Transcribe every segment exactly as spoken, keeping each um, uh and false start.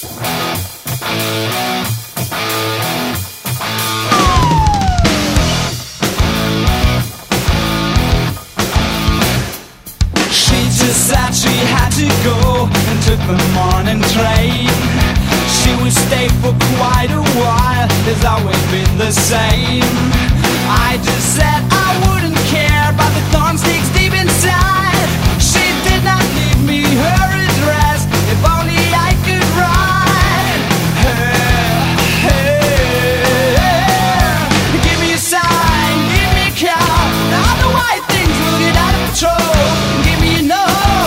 Said she had to go and took the morning train. She would stay for quite a while, it's always been the same. I just said I wouldn't care about the thorn sticks deep inside. She did not give me her address, if only I could write her, her. Give me a sign, give me a call, all the white things will get out of control. Give me a note,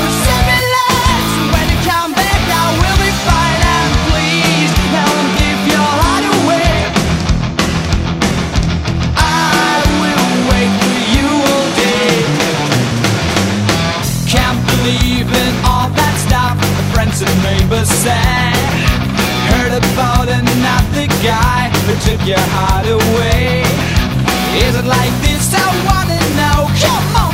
and neighbors said, heard about another guy who took your heart away. Is it like this? I wanna know. Come on.